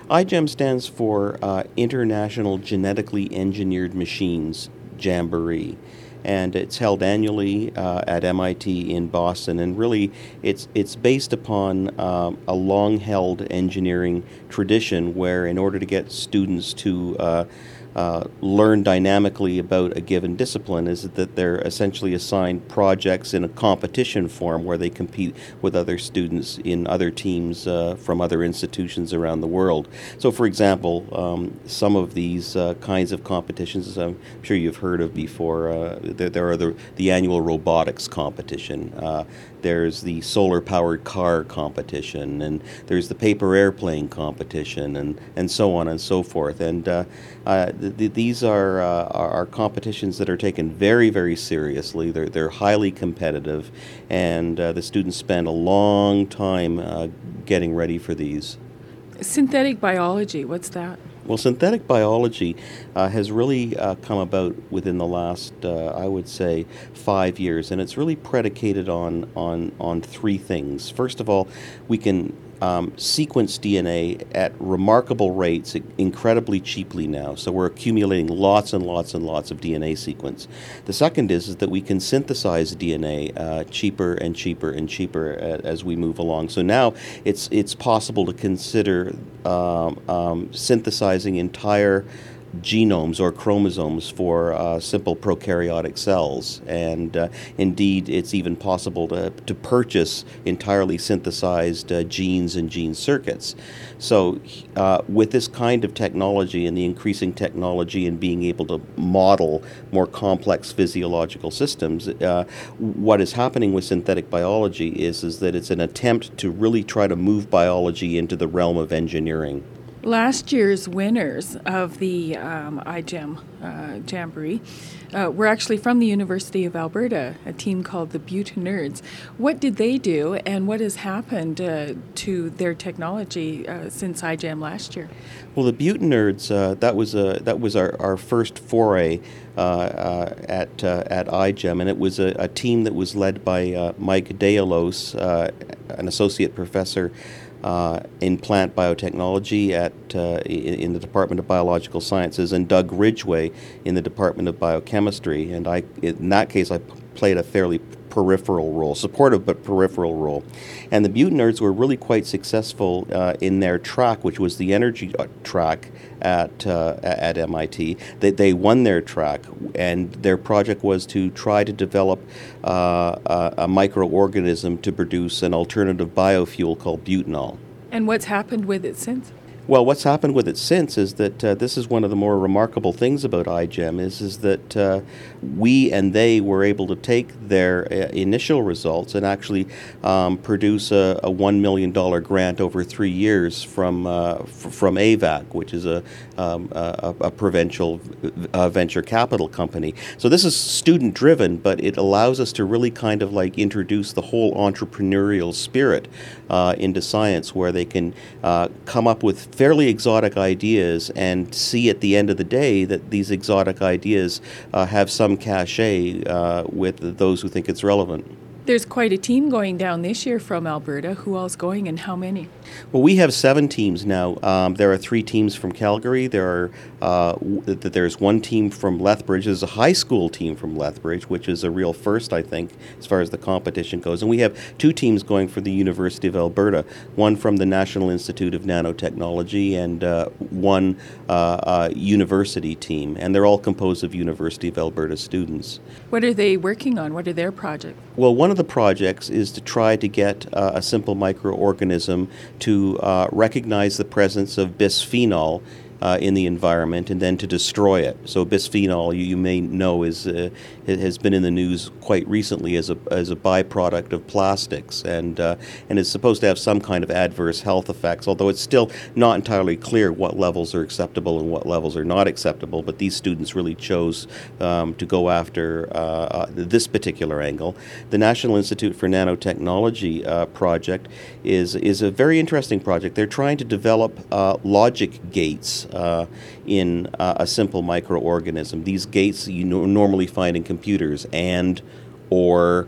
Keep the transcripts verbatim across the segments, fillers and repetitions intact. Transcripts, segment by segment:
I GEM stands for uh, International Genetically Engineered Machines Jamboree, and it's held annually uh, at M I T in Boston. And really, it's it's based upon um, a long-held engineering tradition where, in order to get students to uh, uh, learn dynamically about a given discipline, is that they're essentially assigned projects in a competition form where they compete with other students in other teams uh, from other institutions around the world. So, for example, um, some of these uh, kinds of competitions, I'm sure you've heard of before. Uh, there, there are the, the annual robotics competition. Uh, there's the solar-powered car competition, and there's the paper airplane competition, and, and so on and so forth. And uh, uh, th- th- these are, uh, are competitions that are taken very, very seriously. They're, they're highly competitive, and uh, the students spend a long time uh, getting ready for these. Synthetic biology, what's that? Well, synthetic biology uh, has really uh, come about within the last, uh, I would say, five years, and it's really predicated on on on three things. First of all, we can um, sequence D N A at remarkable rates, incredibly cheaply now. So we're accumulating lots and lots and lots of D N A sequence. The second is, is that we can synthesize D N A uh, cheaper and cheaper and cheaper as we move along. So now it's it's possible to consider um, um, synthesizing entire genomes or chromosomes for uh, simple prokaryotic cells, and uh, indeed it's even possible to, to purchase entirely synthesized uh, genes and gene circuits. So uh, with this kind of technology and the increasing technology and being able to model more complex physiological systems, uh, what is happening with synthetic biology is, is that it's an attempt to really try to move biology into the realm of engineering. Last year's winners of the um, I GEM uh, Jamboree uh, were actually from the University of Alberta, a team called the Butte Nerds. What did they do, and what has happened uh, to their technology uh, since I GEM last year? Well, the Butte Nerds, uh, that was a, that was our, our first foray uh, uh, at uh, at I GEM, and it was a, a team that was led by uh, Mike Dealos, uh, an associate professor Uh, in plant biotechnology at uh, in, in the Department of Biological Sciences, and Doug Ridgway in the Department of Biochemistry. And I, in that case, I played a fairly peripheral role, supportive but peripheral role. And the Butte Nerds were really quite successful uh, in their track, which was the energy track at uh, at M I T. They, they won their track, and their project was to try to develop uh, a, a microorganism to produce an alternative biofuel called butanol. And what's happened with it since? Well, what's happened with it since is that uh, this is one of the more remarkable things about I GEM is, is that uh, we and they were able to take their uh, initial results and actually um, produce a, a one million dollars grant over three years from uh, f- from A V A C, which is a, um, a, a provincial uh, venture capital company. So this is student-driven, but it allows us to really kind of like introduce the whole entrepreneurial spirit uh, into science, where they can uh, come up with fairly exotic ideas and see at the end of the day that these exotic ideas uh, have some cachet uh, with those who think it's relevant. There's quite a team going down this year from Alberta. Who else going, and how many? Well, we have seven teams now. Um, there are three teams from Calgary. There are uh, w- there's one team from Lethbridge. There's a high school team from Lethbridge, which is a real first, I think, as far as the competition goes. And we have two teams going for the University of Alberta. One from the National Institute of Nanotechnology, and uh, one uh, uh, university team. And they're all composed of University of Alberta students. What are they working on? What are their projects? Well, one of the projects is to try to get uh, a simple microorganism to uh, recognize the presence of bisphenol uh, in the environment and then to destroy it. So bisphenol, you, you may know, is uh, it has been in the news quite recently as a as a byproduct of plastics, and uh, and is supposed to have some kind of adverse health effects. Although it's still not entirely clear what levels are acceptable and what levels are not acceptable. But these students really chose um, to go after uh, uh, this particular angle. The National Institute for Nanotechnology uh, project is is a very interesting project. They're trying to develop uh, logic gates Uh, in uh, a simple microorganism. These gates you no- normally find in computers, and, or,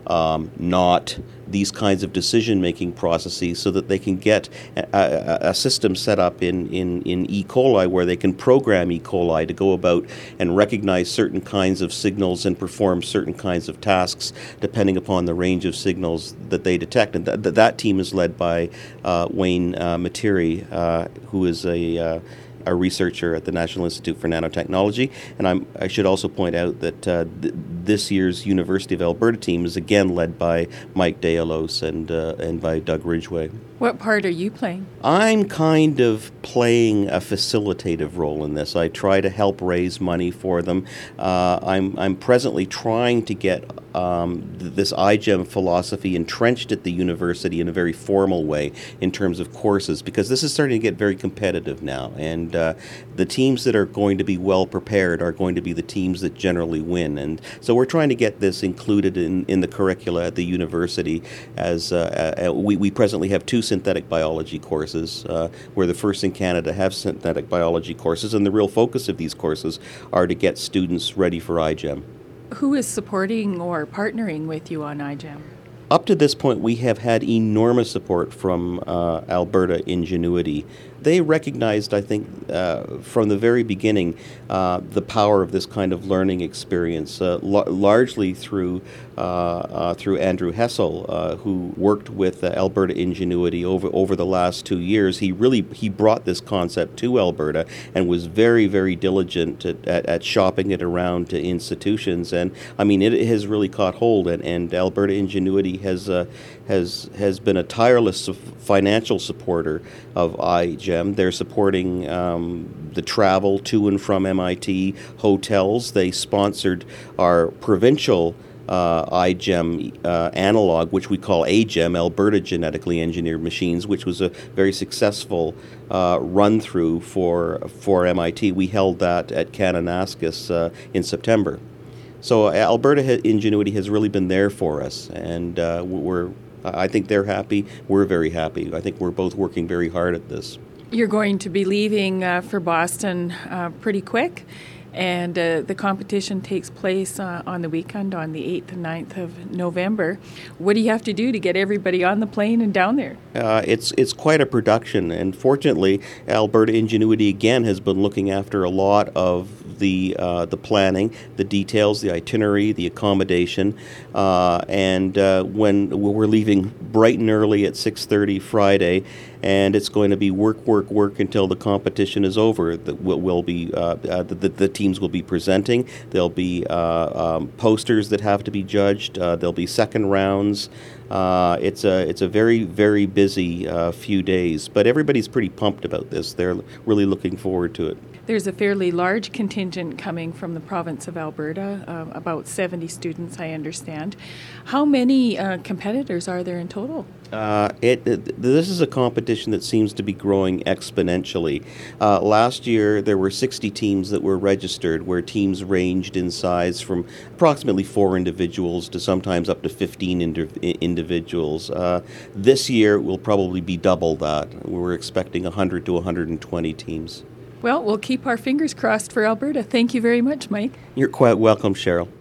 um, not these kinds of decision-making processes, so that they can get a, a, a system set up in, in, in E. coli where they can program E. coli to go about and recognize certain kinds of signals and perform certain kinds of tasks depending upon the range of signals that they detect. And th- th- that team is led by uh, Wayne uh, Materi, uh, who is a uh, a researcher at the National Institute for Nanotechnology. And I'm, I should also point out that uh, th- this year's University of Alberta team is again led by Mike Dealos and, uh, and by Doug Ridgway. What part are you playing? I'm kind of playing a facilitative role in this. I try to help raise money for them. Uh, I'm, I'm presently trying to get um, th- this iGEM philosophy entrenched at the university in a very formal way in terms of courses, because this is starting to get very competitive now. And uh, the teams that are going to be well prepared are going to be the teams that generally win. And so we're trying to get this included in, in the curricula at the university. As uh, uh, we, we presently have two synthetic biology courses. Uh, we're the first in Canada to have synthetic biology courses, and the real focus of these courses are to get students ready for iGEM. Who is supporting or partnering with you on iGEM? Up to this point, we have had enormous support from uh, Alberta Ingenuity. They recognized, I think, uh, from the very beginning, uh, the power of this kind of learning experience, uh, l- largely through uh, uh, through Andrew Hessel, uh, who worked with uh, Alberta Ingenuity over over the last two years. He really he brought this concept to Alberta and was very, very diligent at, at, at shopping it around to institutions. And I mean, it has really caught hold, and, and Alberta Ingenuity has uh, has has been a tireless financial supporter of iGEM. They're supporting um, the travel to and from M I T, hotels. They sponsored our provincial uh, iGEM uh, analog, which we call AGEM, Alberta Genetically Engineered Machines, which was a very successful uh, run-through for, for M I T. We held that at Kananaskis uh, in September. So uh, Alberta Ingenuity has really been there for us, and uh, we're I think they're happy. We're very happy. I think we're both working very hard at this. You're going to be leaving uh, for Boston uh, pretty quick, and uh, the competition takes place uh, on the weekend on the eighth and ninth of November. What do you have to do to get everybody on the plane and down there? Uh, it's it's quite a production, and fortunately, Alberta Ingenuity again has been looking after a lot of the uh, the planning, the details, the itinerary, the accommodation, uh, and uh, when we're leaving bright and early at six thirty Friday, and it's going to be work, work, work until the competition is over. That will, will be uh, uh, the, the teams will be presenting. There'll be uh, um, posters that have to be judged. Uh, there'll be second rounds. Uh, it's a it's a very very busy uh, few days, but everybody's pretty pumped about this. They're really looking forward to it. There's a fairly large contingent coming from the province of Alberta, uh, about seventy students, I understand. How many uh, competitors are there in total? Uh, it, it this is a competition that seems to be growing exponentially. Uh, last year there were sixty teams that were registered, where teams ranged in size from approximately four individuals to sometimes up to fifteen indi- individuals. Uh, this year will probably be double that. We're expecting one hundred to one hundred twenty teams. Well, we'll keep our fingers crossed for Alberta. Thank you very much, Mike. You're quite welcome, Cheryl.